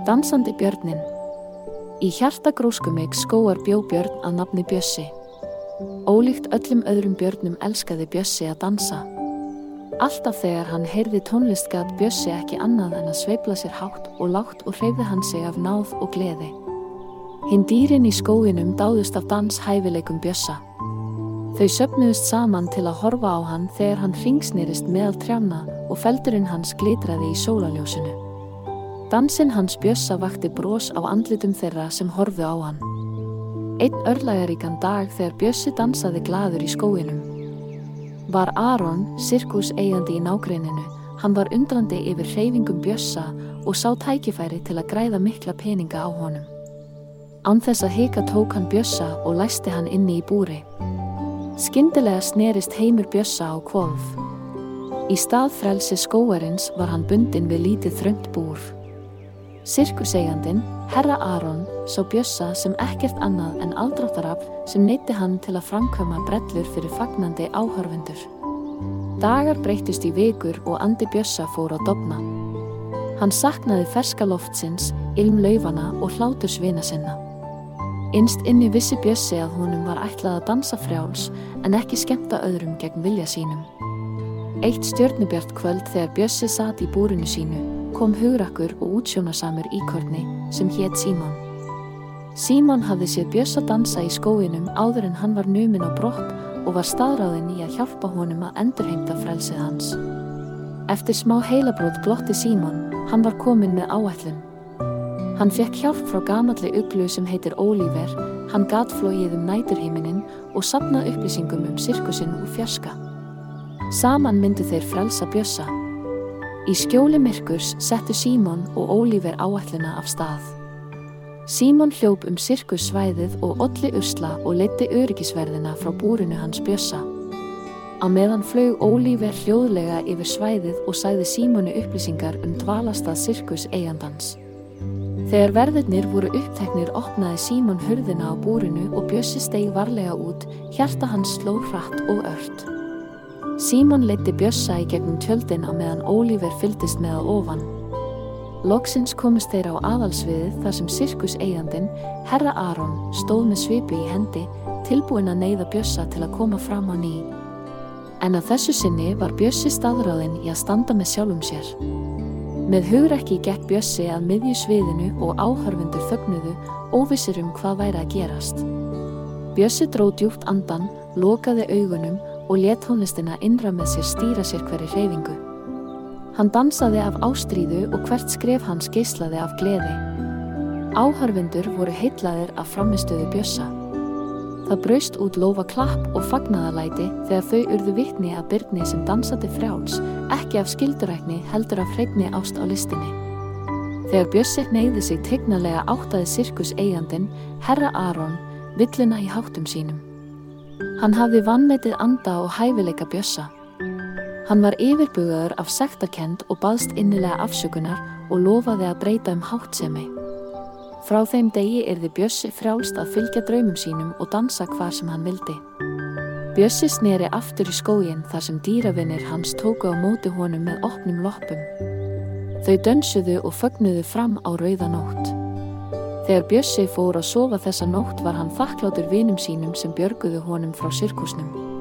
Dansandi björninn. Í hjartagróskumik skógar bjó björn að nafni Bjössi. Ólíkt öllum öðrum björnum elskaði Bjössi að dansa. Alltaf þegar hann heyrði tónlist gat Bjössi ekki annað en að sveifla sér hátt og lágt og hreyfði hann sig af náð og gleði. Hinn dýrin í skóginum dáðust af danshæfileikum Bjössa. Þau söfnuðust saman til að horfa á hann þegar hann hringsnerist meðal trjánna og feldurinn hans glitraði í sólarljósinu. Dansinn hans Bjössa vakti bros á andlitum þeirra sem horfðu á hann. Einn örlagaríkan dag þegar Bjössi dansaði glaður í skóginum var Aron, sirkuseigandi í nágrenninu. Hann var undrandi yfir hreyfingum Bjössa og sá tækifæri til að græða mikla peninga á honum. Án þess að hika tók hann Bjössa og læsti hann inni í búri. Skyndilega snerist heimur Bjössa á hvolf. Í stað frelsi skógarins var hann bundinn við lítið þröngt búr. Sirkuseigandinn, herra Aron, sá Bjössa sem ekkert annað en aðdráttarafl sem neyddi hann til að framkvæma brellur fyrir fagnandi áhorfendur. Dagar breyttust í vikur og andi Bjössa fór að dofna. Hann saknaði ferska loftsins, ilm laufana og hláturs vina sinna. Innst inni vissi Bjössi að honum var ætlað að dansa frjáls en ekki skemmta öðrum gegn vilja sínum. Eitt stjörnubjart kvöld þegar Bjössi sat í búrinu sínu kom hugrakkur og útsjónasamur íkorni sem hét Símon. Símon hafði séð Bjössa dansa í skóginum áður en hann var numinn á brott og var staðráðinn í að hjálpa honum að endurheimta frelsið hans. Eftir smá heilabrót glotti Símon, hann var kominn með áætlun. Hann fékk hjálp frá gamalli uglu sem heitir Ólíver, hann gat flogið næturhimininn og safnað upplýsingum sirkusinn úr fjarska. Saman myndu þeir frelsa Bjössa. Í skjóli myrkurs settu Símon og Ólíver áætluna af stað. Símon hljóp sirkussvæðið og olli usla og leiddi öryggisverðina frá búrinu hans Bjössa. Á meðan flaug Ólíver hljóðlega yfir svæðið og sagði Símoni upplýsingar dvalastað sirkuseigandans. Þegar verðirnir voru uppteknir opnaði Símon hurðina á búrinu og Bjössi steig varlega út, hjarta hans sló hratt og ört. Símon leiddi Bjössa í gegnum tjöldin á meðan Ólíver fylgdist með að ofan. Loksins komust þeir á aðalsviðið þar sem sirkuseigandinn, herra Aron, stóð með svipu í hendi, tilbúinn að neyða Bjössa til að koma fram á ný. En að þessu sinni var Bjössi staðráðinn í að standa með sjálfum sér. Með hugrekki gekk Bjössi að miðju sviðinu og áhorfendur þögnuðu, óvissir hvað væri að gerast. Bjössi dró djúpt andann, lokaði augunum og lét tónlistina innra með sér stýra sér hverri hreyfingu. Hann dansaði af ástríðu og hvert skref hans geislaði af gleði. Áhorfendur voru heillaðir af frammistöðu Bjössa. Það braust út lófaklapp og fagnaðarlæti þegar þau urðu vitni af Birni sem dansandi frjáls, ekki af skyldurækni heldur af hreinni ást á listinni. Þegar Bjössi hneigði sig tignarlega áttaði sirkuseigandinn, herra Aron, villuna í háttum sínum. Hann hafði vanmetið anda og hæfileika Bjössa. Hann var yfirbugaður af sektarkennd og baðst innilega afsökunar og lofaði að breyta háttsemi. Frá þeim degi yrði Bjössi frjálst að fylgja draumum sínum og dansa hvar sem hann vildi. Bjössi sneri aftur í skóginn þar sem dýravinir hans tóku á móti honum með opnum loppum. Þau dönsuðu og fögnuðu fram á rauða nótt. Þegar Bjössi fór að sofa þessa nótt var hann þakklátur vinum sínum sem björguðu honum frá sirkusnum.